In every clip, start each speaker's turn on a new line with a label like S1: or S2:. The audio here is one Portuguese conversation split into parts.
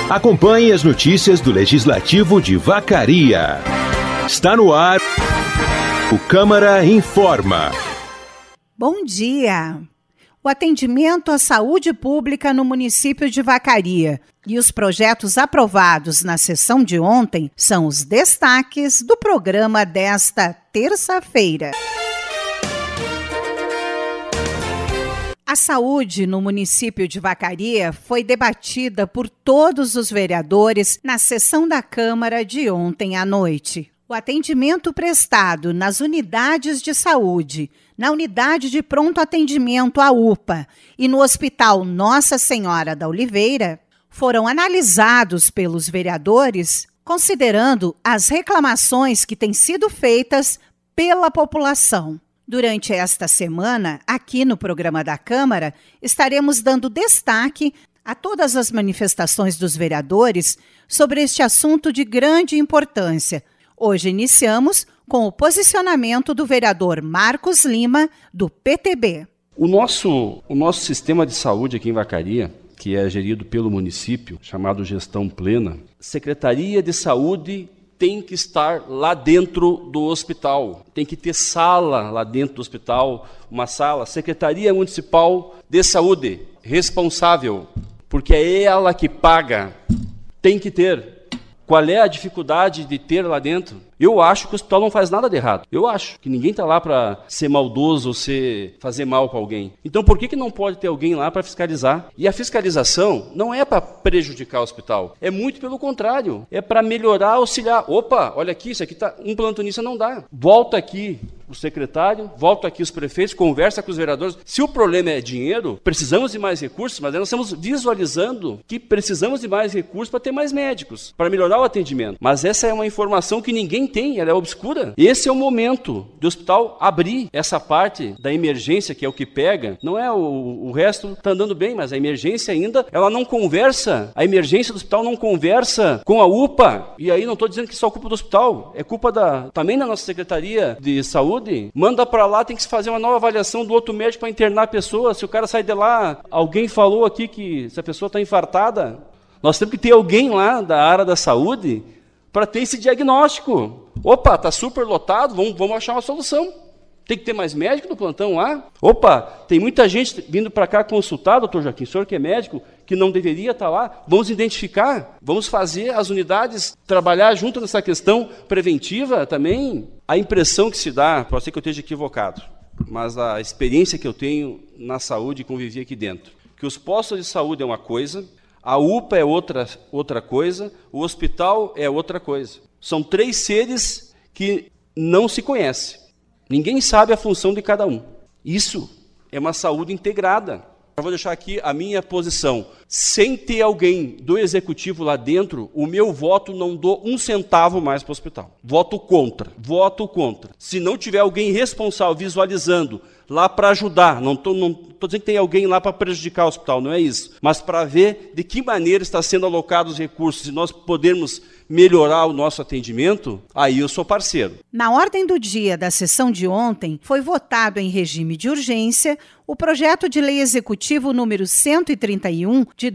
S1: Acompanhe as notícias do Legislativo de Vacaria. Está no ar o Câmara Informa.
S2: Bom dia! O atendimento à saúde pública no município de Vacaria e os projetos aprovados na sessão de ontem são os destaques do programa desta terça-feira. A saúde no município de Vacaria foi debatida por todos os vereadores na sessão da Câmara de ontem à noite. O atendimento prestado nas unidades de saúde, na unidade de pronto atendimento, a UPA, e no Hospital Nossa Senhora da Oliveira, foram analisados pelos vereadores, considerando as reclamações que têm sido feitas pela população. Durante esta semana, aqui no programa da Câmara, estaremos dando destaque a todas as manifestações dos vereadores sobre este assunto de grande importância. Hoje iniciamos com o posicionamento do vereador Marcos Lima, do PTB.
S3: O nosso sistema de saúde aqui em Vacaria, que é gerido pelo município, chamado Gestão Plena, Secretaria de Saúde tem que estar lá dentro do hospital, tem que ter sala lá dentro do hospital, uma sala, Secretaria Municipal de Saúde, responsável, porque é ela que paga, tem que ter. Qual é a dificuldade de ter lá dentro? Eu acho que o hospital não faz nada de errado. Eu acho que ninguém está lá para ser maldoso ou fazer mal para alguém. Então por que não pode ter alguém lá para fiscalizar? E a fiscalização não é para prejudicar o hospital. É muito pelo contrário. É para melhorar, auxiliar. Opa, olha aqui, isso aqui tá um plantonista não dá. Volta aqui o secretário, volta aqui os prefeitos, conversa com os vereadores. Se o problema é dinheiro, precisamos de mais recursos, mas nós estamos visualizando que precisamos de mais recursos para ter mais médicos, para melhorar o atendimento. Mas essa é uma informação que ninguém tem, ela é obscura. Esse é o momento do hospital abrir essa parte da emergência, que é o que pega. Não é o resto está andando bem, mas a emergência ainda, ela não conversa. A emergência do hospital não conversa com a UPA. E aí não estou dizendo que só é culpa do hospital, é culpa também da nossa Secretaria de Saúde. Manda para lá, tem que se fazer uma nova avaliação do outro médico para internar a pessoa. Se o cara sai de lá, alguém falou aqui que se a pessoa está infartada, nós temos que ter alguém lá da área da saúde para ter esse diagnóstico. Opa, está super lotado, vamos achar uma solução. Tem que ter mais médico no plantão lá? Opa, tem muita gente vindo para cá consultar, doutor Joaquim, o senhor que é médico, que não deveria estar lá. Vamos identificar, vamos fazer as unidades trabalhar junto nessa questão preventiva também. A impressão que se dá, pode ser que eu esteja equivocado, mas a experiência que eu tenho na saúde e convivi aqui dentro, que os postos de saúde é uma coisa, a UPA é outra coisa, o hospital é outra coisa. São três seres que não se conhecem. Ninguém sabe a função de cada um. Isso é uma saúde integrada. Eu vou deixar aqui a minha posição. Sem ter alguém do executivo lá dentro, o meu voto não dou um centavo mais para o hospital. Voto contra. Se não tiver alguém responsável visualizando lá para ajudar, não estou dizendo que tem alguém lá para prejudicar o hospital, não é isso. Mas para ver de que maneira está sendo alocados os recursos e nós podermos melhorar o nosso atendimento, aí eu sou parceiro.
S2: Na ordem do dia da sessão de ontem, foi votado em regime de urgência o projeto de lei executivo número 131 de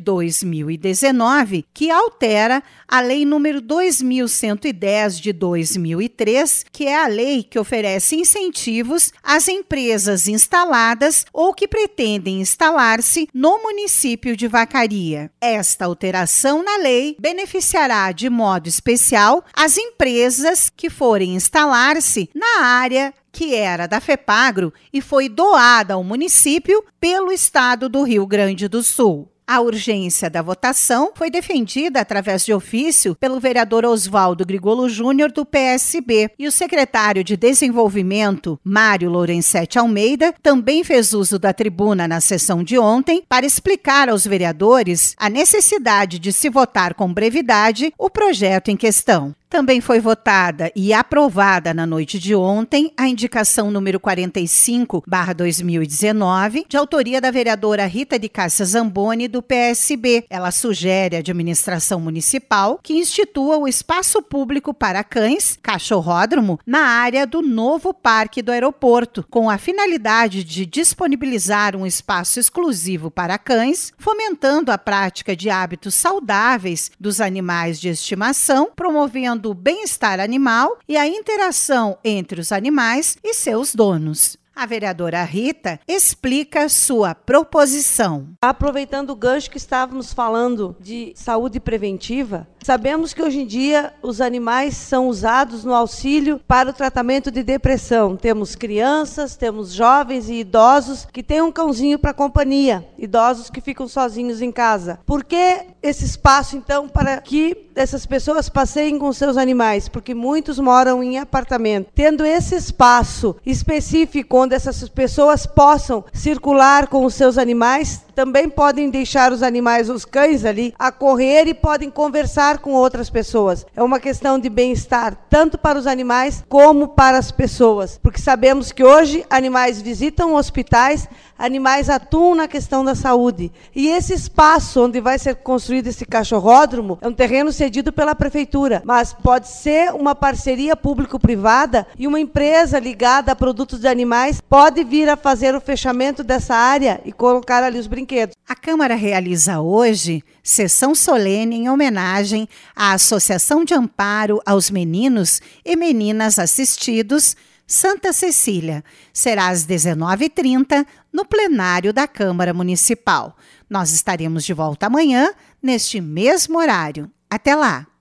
S2: 2019, que altera a lei número 2110 de 2003, que é a lei que oferece incentivos às empresas instaladas ou que pretendem instalar-se no município de Vacaria. Esta alteração na lei beneficiará de modo especial as empresas que forem instalar-se na área que era da FEPAGRO e foi doada ao município pelo estado do Rio Grande do Sul. A urgência da votação foi defendida através de ofício pelo vereador Oswaldo Grigolo Júnior, do PSB, e o secretário de Desenvolvimento, Mário Lorenzetti Almeida, também fez uso da tribuna na sessão de ontem para explicar aos vereadores a necessidade de se votar com brevidade o projeto em questão. Também foi votada e aprovada na noite de ontem a indicação número 45/2019, de autoria da vereadora Rita de Cássia Zamboni, do PSB. Ela sugere à administração municipal que institua o espaço público para cães, cachorródromo, na área do novo parque do aeroporto, com a finalidade de disponibilizar um espaço exclusivo para cães, fomentando a prática de hábitos saudáveis dos animais de estimação, promovendo o bem-estar animal e a interação entre os animais e seus donos. A vereadora Rita explica sua proposição.
S4: Aproveitando o gancho que estávamos falando de saúde preventiva, sabemos que hoje em dia os animais são usados no auxílio para o tratamento de depressão. Temos crianças, temos jovens e idosos que têm um cãozinho para companhia, idosos que ficam sozinhos em casa. Por que esse espaço, então, para que essas pessoas passeiem com seus animais? Porque muitos moram em apartamento. Tendo esse espaço específico onde essas pessoas possam circular com os seus animais, também podem deixar os animais, os cães ali, a correr e podem conversar com outras pessoas. É uma questão de bem-estar, tanto para os animais como para as pessoas. Porque sabemos que hoje animais visitam hospitais, animais atuam na questão da saúde. E esse espaço onde vai ser construído esse cachorródromo é um terreno cedido pela prefeitura, mas pode ser uma parceria público-privada e uma empresa ligada a produtos de animais pode vir a fazer o fechamento dessa área e colocar ali os brinquedos.
S2: A Câmara realiza hoje sessão solene em homenagem à Associação de Amparo aos Meninos e Meninas Assistidos, Santa Cecília. Será às 19h30 no plenário da Câmara Municipal. Nós estaremos de volta amanhã, neste mesmo horário. Até lá!